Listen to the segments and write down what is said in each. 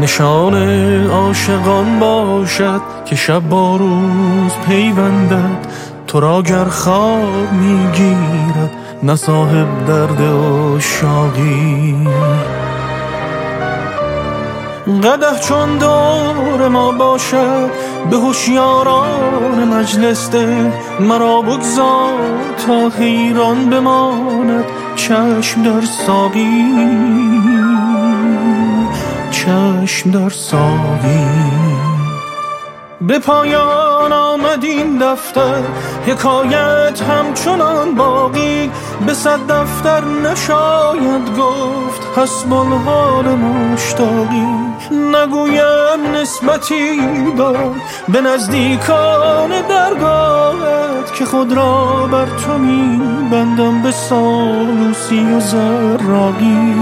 نشان عاشقان باشد که شب با روز پیوندد، تو را گر خواب میگیرد نه صاحب درد عشاقی. قدح چون دور ما باشد به هوشیاران مجلس ده، مرا بگذار تا حیران بماند چشم در ساقی، چشم در ساقی. به پایان آمد این دفتر، حکایت همچنان باقی، به 100 دفتر نشاید گفت حسب الحال مشتاقی. نگویم نسبتی دار به نزدیکان درگاهت، که خود را بر تو می بندم به سالوسی و زراقی.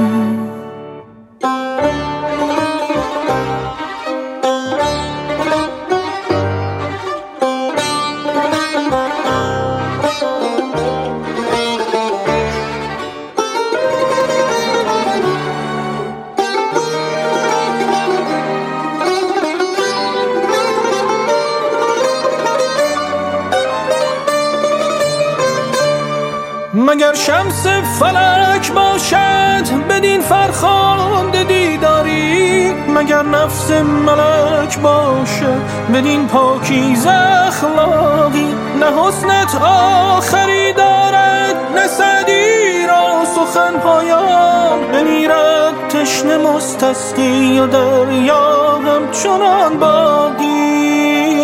مگر شمس فلک باشد بدین فرخنده دیداری، مگر نفس ملک باشد بدین پاکیزه اخلاقی. نه حسنت آخری دارد نه سعدی را سخن پایان، بمیرد تشنه مستسقی و دریا همچنان باقی،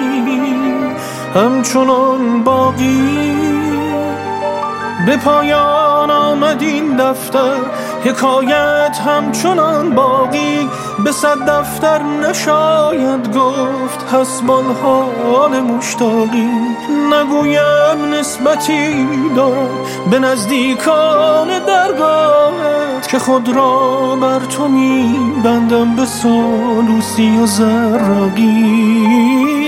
همچنان باقی. به پایان آمد این دفتر، حکایت همچنان باقی، به 100 دفتر نشاید گفت حسب الحال مشتاقی. نگویم نسبتی دارد به نزدیکان درگاهت، که خود را بر تو می بندم به سالوسی و زراقی.